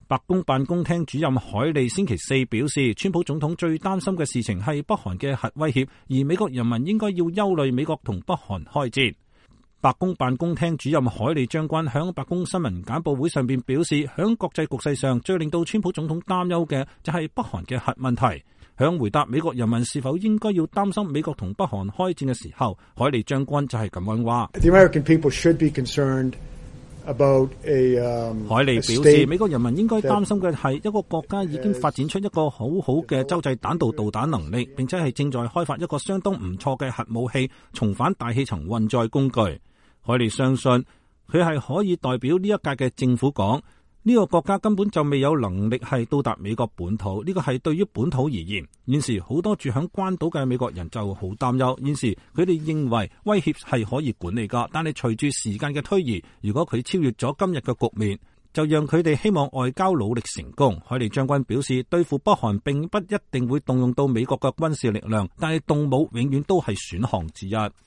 白宮辦公廳主任凱利星期四表示，川普總統最擔心嘅事情係北韓嘅核威脅，而美國人民應該要憂慮美國同北韓開戰。白宮辦公廳主任凱利將軍響白宮新聞簡報會上邊表示，響國際局勢上最令到川普總統擔憂嘅就係北韓嘅核問題。響回答美國人民是否應該要擔心美國同北韓開戰嘅時候，凱利將軍就係咁樣話。凱利表示，美國人民應該擔心嘅係一個國家已經發展出一個好好嘅洲際彈道導彈能力，並且係正在開發一個相當唔錯嘅核武器重返大氣層運載工具。凱利相信佢係可以代表呢一屆嘅政府講，呢個國家根本就未有能力係到達美國本土，呢個係對於本土而言。現時好多住響關島嘅美國人就好擔憂，現時佢哋認為威脅係可以管理噶，但係隨住時間嘅推移，如果佢超越咗今日嘅局面，就讓佢哋希望外交努力成功。凱利將軍表示，對付北韓並不一定會動用到美國嘅軍事力量，但係動武永遠都係選項之一。